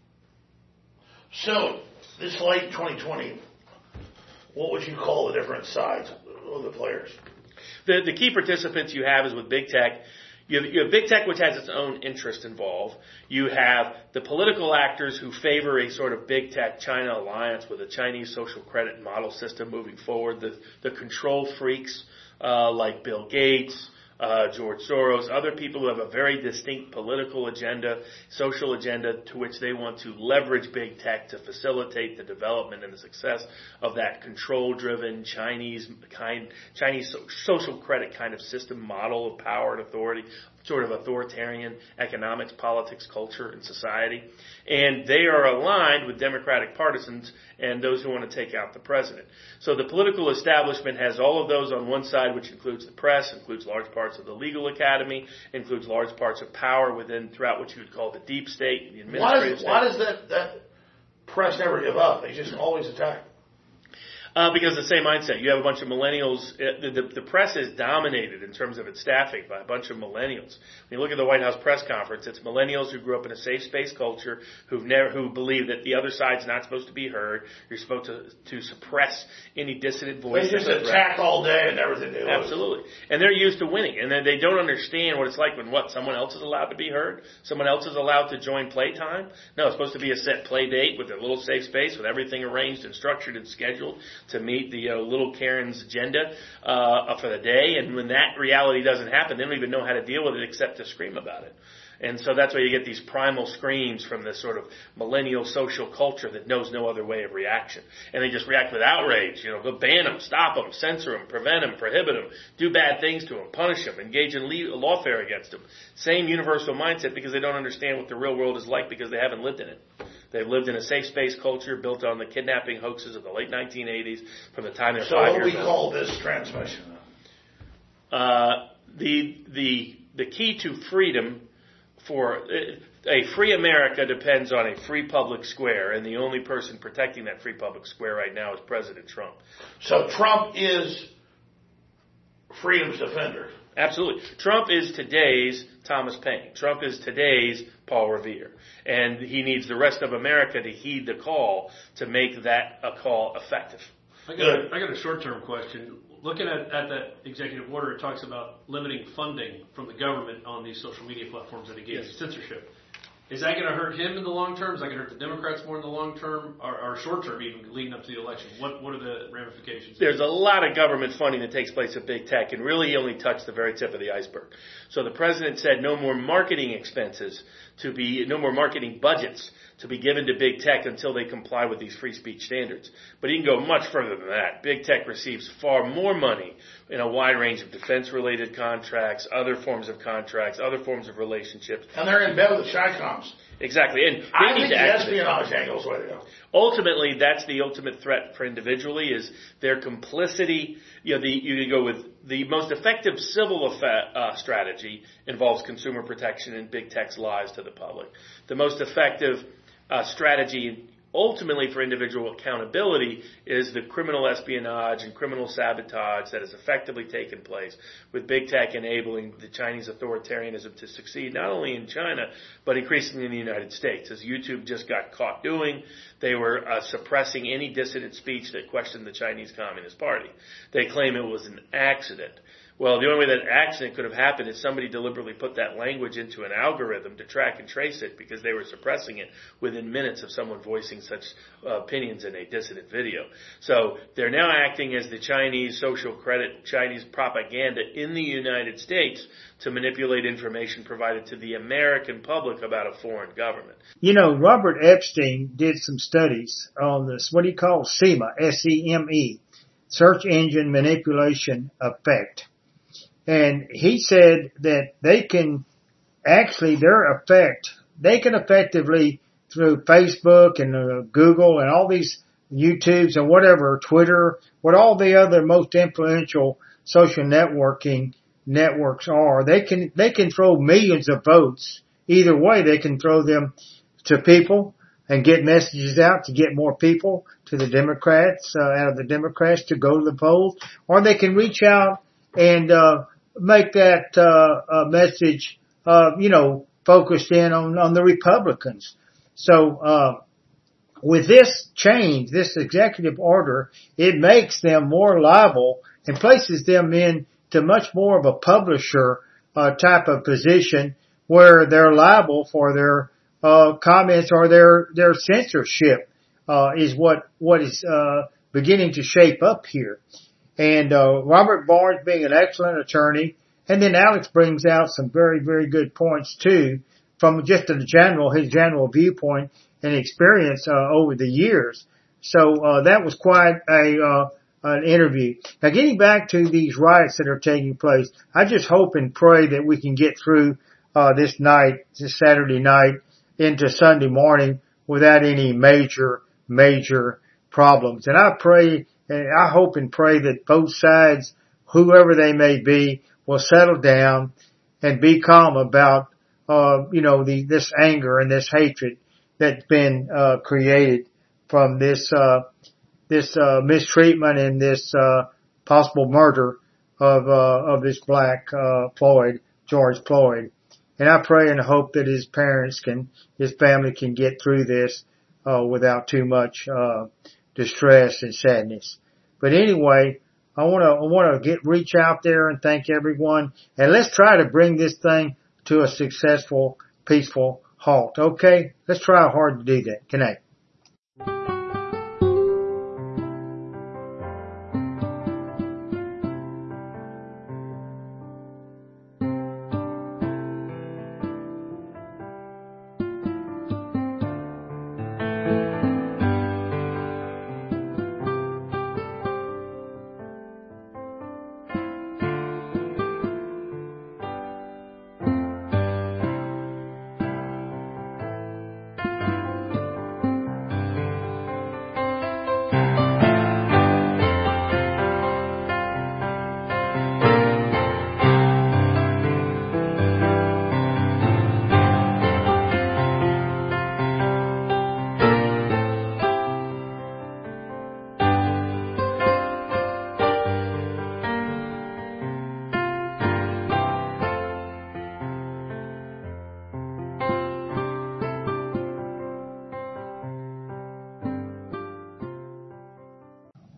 So, this late twenty twenty, what would you call the different sides of the players? The, the key participants you have is with big tech. You have, you have big tech, which has its own interest involved. You have the political actors who favor a sort of big tech China alliance with a Chinese social credit model system moving forward. The, the control freaks uh, like Bill Gates, Uh, George Soros, other people who have a very distinct political agenda, social agenda, to which they want to leverage big tech to facilitate the development and the success of that control-driven Chinese kind, Chinese so, social credit kind of system model of power and authority, sort of authoritarian economics, politics, culture, and society. And they are aligned with Democratic partisans and those who want to take out the president. So the political establishment has all of those on one side, which includes the press, includes large parts of the legal academy, includes large parts of power within throughout what you would call the deep state, the administrative state. Why does, why does that, that press never give up? They just always attack. Uh, because the same mindset. You have a bunch of millennials. The, the, the press is dominated in terms of its staffing by a bunch of millennials. When you look at the White House press conference, it's millennials who grew up in a safe space culture, who've never, who believe that the other side's not supposed to be heard. You're supposed to, to suppress any dissident voice. They just attack all day and everything they lose. Absolutely. And they're used to winning. And then they don't understand what it's like when what? Someone else is allowed to be heard? Someone else is allowed to join playtime? No, it's supposed to be a set play date with a little safe space with everything arranged and structured and scheduled to meet the uh, little Karen's agenda uh, for the day. And when that reality doesn't happen, they don't even know how to deal with it except to scream about it. And so that's why you get these primal screams from this sort of millennial social culture that knows no other way of reaction. And they just react with outrage. You know, go ban them, stop them, censor them, prevent them, prohibit them, do bad things to them, punish them, engage in lawfare against them. Same universal mindset because they don't understand what the real world is like because they haven't lived in it. They've lived in a safe space culture built on the kidnapping hoaxes of the late nineteen eighties from the time they're so five years old. So what do we call this transmission? Uh, the, the, the key to freedom for a free America depends on a free public square, and the only person protecting that free public square right now is President Trump. So Trump is freedom's defender. Absolutely. Trump is today's Thomas Paine. Trump is today's Paul Revere. And he needs the rest of America to heed the call to make that a call effective. I got a, I got a short-term question. Looking at, at that executive order, it talks about limiting funding from the government on these social media platforms that engage in censorship. Is that going to hurt him in the long term? Is that going to hurt the Democrats more in the long term, or, or short term, even leading up to the election? What what are the ramifications? There's a lot of government funding that takes place at big tech, and really only touched the very tip of the iceberg. So the president said no more marketing expenses to be, no more marketing budgets to be given to big tech until they comply with these free speech standards. But he can go much further than that. Big tech receives far more money in a wide range of defense-related contracts, other forms of contracts, other forms of relationships. And they're in bed with the Chi-Coms. Exactly. And I think the espionage angle is the way to go. Ultimately, that's the ultimate threat for individually is their complicity. You know, the, you can go with the most effective civil effect, uh, strategy involves consumer protection and big tech's lies to the public. The most effective uh, strategy ultimately for individual accountability is the criminal espionage and criminal sabotage that has effectively taken place with big tech enabling the Chinese authoritarianism to succeed not only in China but increasingly in the United States. As YouTube just got caught doing, they were uh, suppressing any dissident speech that questioned the Chinese Communist Party. They claim it was an accident. Well, the only way that accident could have happened is somebody deliberately put that language into an algorithm to track and trace it because they were suppressing it within minutes of someone voicing such uh, opinions in a dissident video. So they're now acting as the Chinese social credit, Chinese propaganda in the United States to manipulate information provided to the American public about a foreign government. You know, Robert Epstein did some studies on this, what he calls S E M A, S E M E, Search Engine Manipulation Effect. And he said that they can actually, their effect, they can effectively, through Facebook and uh, Google and all these YouTubes and whatever, Twitter, what all the other most influential social networking networks are, they can, they can throw millions of votes. Either way, they can throw them to people and get messages out to get more people to the Democrats, uh, out of the Democrats to go to the polls, or they can reach out and, uh, make that, uh, uh message, uh, you know, focused in on, on the Republicans. So, uh, with this change, this executive order, it makes them more liable and places them into much more of a publisher, uh, type of position where they're liable for their, uh, comments or their, their censorship, uh, is what, what is, uh, beginning to shape up here. And, uh, Robert Barnes being an excellent attorney. And then Alex brings out some very, very good points too from just a general, his general viewpoint and experience, uh, over the years. So, uh, that was quite a, uh, an interview. Now getting back to these riots that are taking place, I just hope and pray that we can get through, uh, this night, this Saturday night into Sunday morning without any major, major problems. And I pray, and I hope and pray that both sides, whoever they may be, will settle down and be calm about, uh, you know, the, this anger and this hatred that's been, uh, created from this, uh, this, uh, mistreatment and this, uh, possible murder of, uh, of this black, uh, Floyd, George Floyd. And I pray and hope that his parents can, his family can get through this, uh, without too much, uh, distress and sadness. But anyway, I want to, I want to get, reach out there and thank everyone. And let's try to bring this thing to a successful, peaceful halt. Okay? Let's try hard to do that. Connect.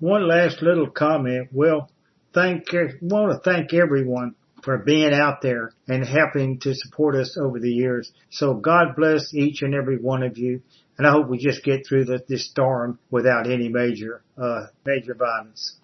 one last little comment. Well, thank, want to thank everyone for being out there and helping to support us over the years. So God bless each and every one of you. And I hope we just get through the, this storm without any major, uh, major violence.